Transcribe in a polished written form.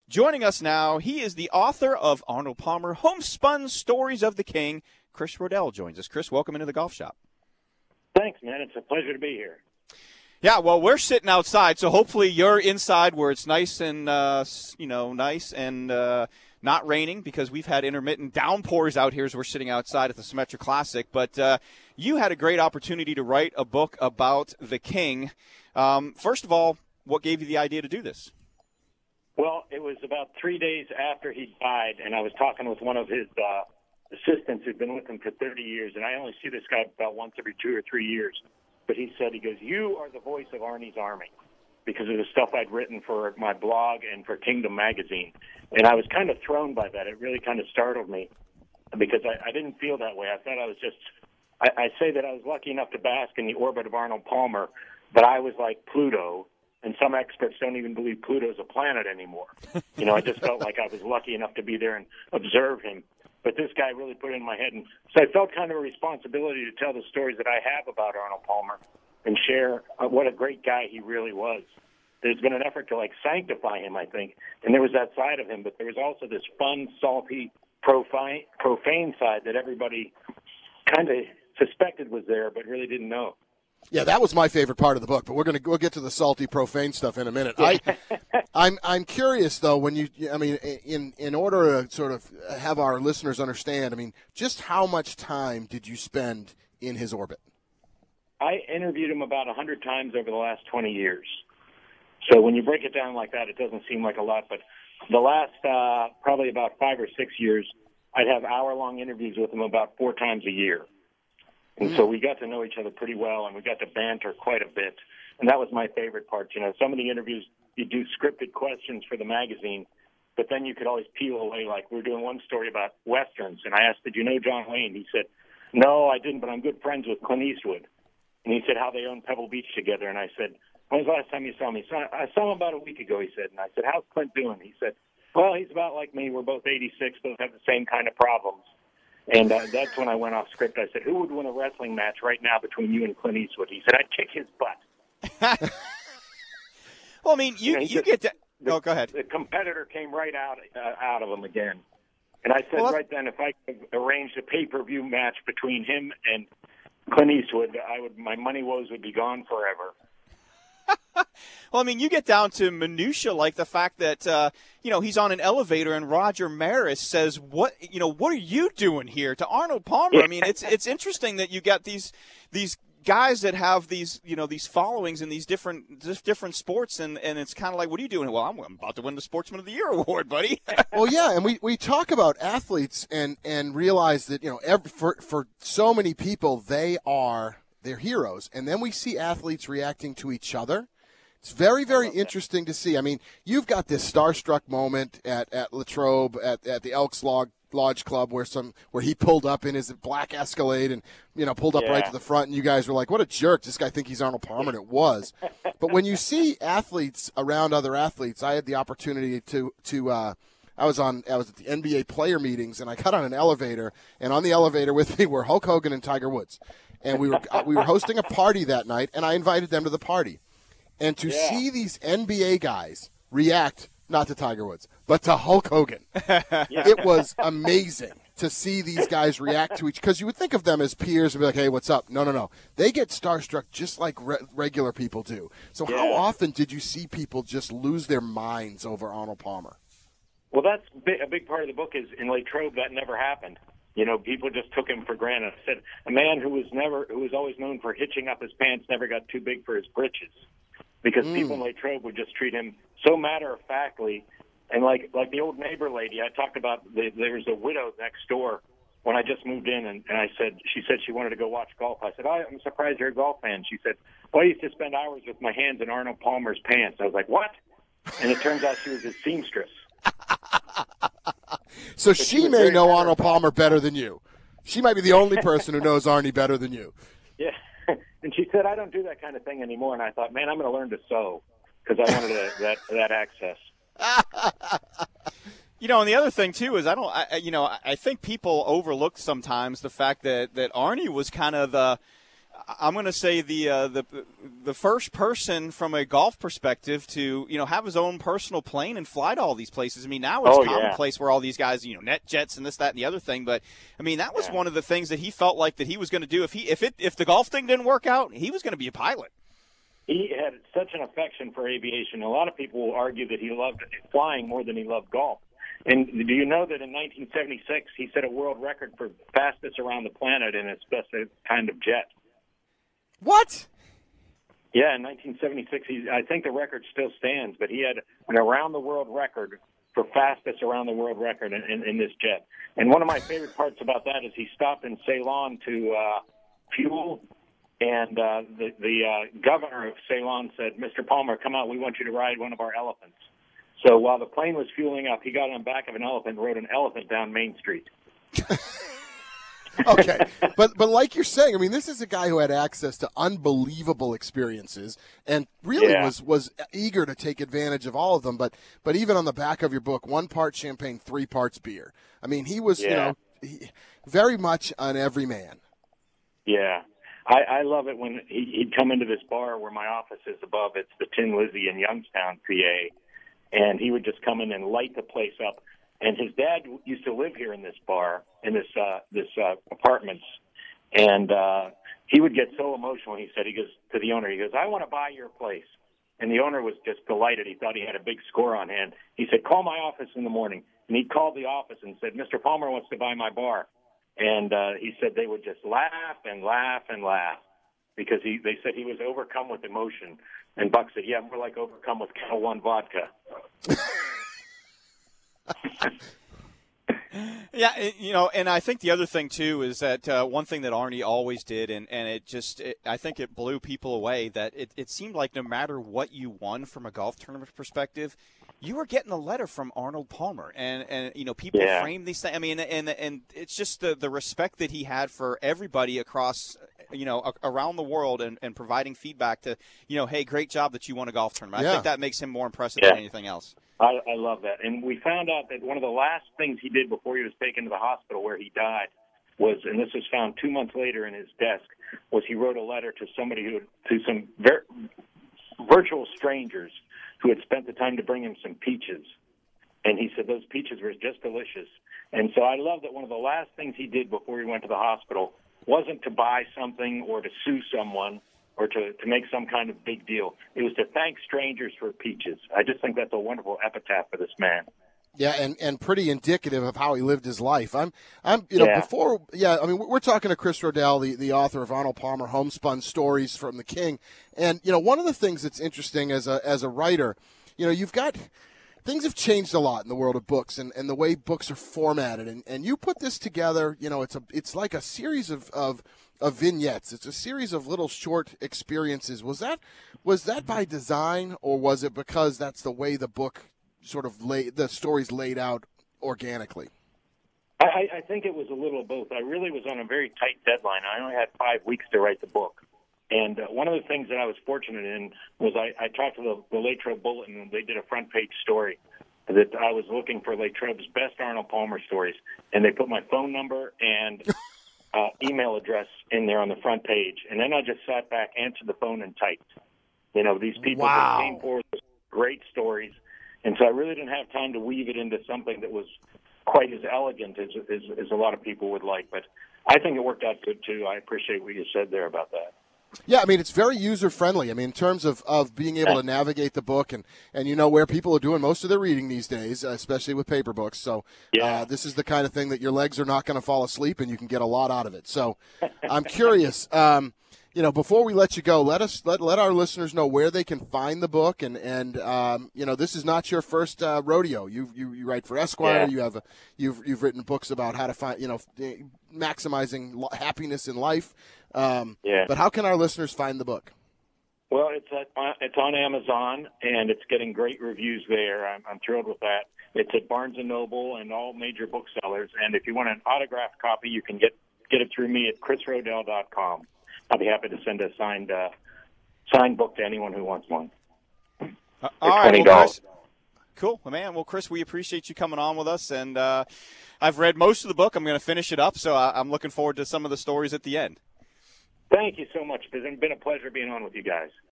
Joining us now, he is the author of Arnold Palmer, Homespun Stories of the King. Chris Rodell joins us. Chris, welcome into the Golf Shop. Thanks, man. It's a pleasure to be here. Yeah, well, we're sitting outside, so hopefully you're inside where it's nice and, nice and not raining, because we've had intermittent downpours out here as we're sitting outside at the Symetra Classic. But you had a great opportunity to write a book about the King. First of all, what gave you the idea to do this? Well, it was about 3 days after he died, and I was talking with one of his assistants who'd been with him for 30 years, and I only see this guy about once every 2 or 3 years. But he goes, you are the voice of Arnie's Army, because of the stuff I'd written for my blog and for Kingdom Magazine. And I was kind of thrown by that. It really kind of startled me, because I didn't feel that way. I thought I was I say that I was lucky enough to bask in the orbit of Arnold Palmer, but I was like Pluto. And some experts don't even believe Pluto's a planet anymore. I just felt like I was lucky enough to be there and observe him. But this guy really put it in my head. And so I felt kind of a responsibility to tell the stories that I have about Arnold Palmer and share what a great guy he really was. There's been an effort to, sanctify him, I think. And there was that side of him. But there was also this fun, salty, profane side that everybody kind of suspected was there but really didn't know. Yeah, that was my favorite part of the book, but we'll get to the salty, profane stuff in a minute. I'm curious though, in order to sort of have our listeners understand, just how much time did you spend in his orbit? I interviewed him about 100 times over the last 20 years. So when you break it down like that, it doesn't seem like a lot, but the last probably about 5 or 6 years, I'd have hour-long interviews with him about 4 times a year. And so we got to know each other pretty well, and we got to banter quite a bit. And that was my favorite part. Some of the interviews, you do scripted questions for the magazine, but then you could always peel away. Like, we were doing one story about Westerns, and I asked, did you know John Wayne? He said, no, I didn't, but I'm good friends with Clint Eastwood. And he said how they owned Pebble Beach together. And I said, when was the last time you saw me? So I saw him about a week ago, he said. And I said, how's Clint doing? He said, well, he's about like me. We're both 86, both have the same kind of problems. And that's when I went off script. I said, who would win a wrestling match right now between you and Clint Eastwood? He said, I'd kick his butt. Well, you get to – go ahead. The competitor came right out of him again. And I said then, if I could arrange a pay-per-view match between him and Clint Eastwood, my money woes would be gone forever. Well, you get down to minutia, like the fact that, he's on an elevator and Roger Maris says, what are you doing here to Arnold Palmer? It's interesting that you got these guys that have these followings in these different sports, and it's kind of like, what are you doing? Well, I'm about to win the Sportsman of the Year award, buddy. Well, yeah, and we talk about athletes and realize that, for so many people, they're heroes. And then we see athletes reacting to each other. It's very, very interesting to see. You've got this starstruck moment at Latrobe at the Elks Lodge Club where he pulled up in his black Escalade and pulled up right to the front, and you guys were like, "What a jerk! This guy thinks he's Arnold Palmer," and it was. But when you see athletes around other athletes, I had the opportunity to I was at the NBA player meetings, and I got on an elevator, and on the elevator with me were Hulk Hogan and Tiger Woods, and we were hosting a party that night, and I invited them to the party. And to see these NBA guys react, not to Tiger Woods, but to Hulk Hogan, it was amazing to see these guys react to because you would think of them as peers and be like, hey, what's up? No. They get starstruck just like regular people do. So how often did you see people just lose their minds over Arnold Palmer? Well, that's a big part of the book is in Latrobe that never happened. People just took him for granted. I said, a man who was always known for hitching up his pants never got too big for his britches. Because people in Latrobe would just treat him so matter-of-factly. And like the old neighbor lady, I talked about there was a widow next door when I just moved in, and she said she wanted to go watch golf. I said, I'm surprised you're a golf fan. She said, well, I used to spend hours with my hands in Arnold Palmer's pants. I was like, what? And it turns out she was his seamstress. So she may know Arnold Palmer better than you. She might be the only person who knows Arnie better than you. Yeah. And she said, I don't do that kind of thing anymore. And I thought, man, I'm going to learn to sew because I wanted that access. And the other thing, too, is I think people overlook sometimes the fact that Arnie was kind of I'm going to say the first person from a golf perspective to have his own personal plane and fly to all these places. I mean, now it's commonplace where all these guys net jets and this, that, and the other thing. But I mean, that was one of the things that he felt like that he was going to do if the golf thing didn't work out. He was going to be a pilot. He had such an affection for aviation. A lot of people will argue that he loved flying more than he loved golf. And do you know that in 1976 he set a world record for fastest around the planet in a specific kind of jet? What? Yeah, in 1976, I think the record still stands, but he had an around-the-world record for fastest around-the-world record in this jet. And one of my favorite parts about that is he stopped in Ceylon to fuel, and the governor of Ceylon said, "Mr. Palmer, come out. We want you to ride one of our elephants." So while the plane was fueling up, he got on the back of an elephant and rode an elephant down Main Street. Okay, but like you're saying, I mean, this is a guy who had access to unbelievable experiences and really was eager to take advantage of all of them. But even on the back of your book, 1 part champagne, 3 parts beer. I mean, he was very much an everyman. Yeah. I love it when he'd come into this bar where my office is above. It's the Tin Lizzie in Youngstown, PA. And he would just come in and light the place up. And his dad used to live here in this bar, in this apartments. And he would get so emotional. He goes to the owner, "I want to buy your place." And the owner was just delighted. He thought he had a big score on hand. He said, "Call my office in the morning." And he called the office and said, "Mr. Palmer wants to buy my bar." And he said they would just laugh and laugh and laugh because they said he was overcome with emotion. And Buck said, "Yeah, more like overcome with Ketel One vodka." Yeah, and I think the other thing, too, is that one thing that Arnie always did, and I think it blew people away, that it seemed like no matter what you won from a golf tournament perspective, you were getting a letter from Arnold Palmer. And people frame these things. I mean, and it's just the respect that he had for everybody across, around the world and providing feedback to, hey, great job that you won a golf tournament. I think that makes him more impressive than anything else. I love that. And we found out that one of the last things he did before he was taken to the hospital where he died was, and this was found 2 months later in his desk, was he wrote a letter to to some virtual strangers who had spent the time to bring him some peaches. And he said those peaches were just delicious. And so I love that one of the last things he did before he went to the hospital wasn't to buy something or to sue someone or to make some kind of big deal. It was to thank strangers for peaches. I just think that's a wonderful epitaph for this man. Yeah, and pretty indicative of how he lived his life. We're talking to Chris Rodell, the author of Arnold Palmer Homespun Stories from the King. And, one of the things that's interesting as a writer, you've got things have changed a lot in the world of books and the way books are formatted. And you put this together, it's like a series of vignettes. It's a series of little short experiences. Was that by design, or was it because that's the way the book sort of the story's laid out organically? I think it was a little of both. I really was on a very tight deadline. I only had 5 weeks to write the book. And one of the things that I was fortunate in was I talked to the Latrobe Bulletin, and they did a front-page story that I was looking for Latrobe's best Arnold Palmer stories. And they put my phone number and email address in there on the front page. And then I just sat back, answered the phone, and typed. These people that came forward with great stories. And so I really didn't have time to weave it into something that was quite as elegant as a lot of people would like. But I think it worked out good, too. I appreciate what you said there about that. Yeah, I mean, it's very user-friendly. I mean, in terms of being able to navigate the book and where people are doing most of their reading these days, especially with paper books. So this is the kind of thing that your legs are not going to fall asleep and you can get a lot out of it. So I'm curious, before we let you go, let our listeners know where they can find the book. And this is not your first rodeo. You write for Esquire. Yeah. You've written books about how to find, maximizing happiness in life. But how can our listeners find the book? Well, it's on Amazon, and it's getting great reviews there. I'm thrilled with that. It's at Barnes & Noble and all major booksellers. And if you want an autographed copy, you can get it through me at chrisrodell.com. I'll be happy to send a signed book to anyone who wants one. All right, well, Chris, cool, man. Well, Chris, we appreciate you coming on with us, and I've read most of the book. I'm going to finish it up, so I'm looking forward to some of the stories at the end. Thank you so much. It's been a pleasure being on with you guys.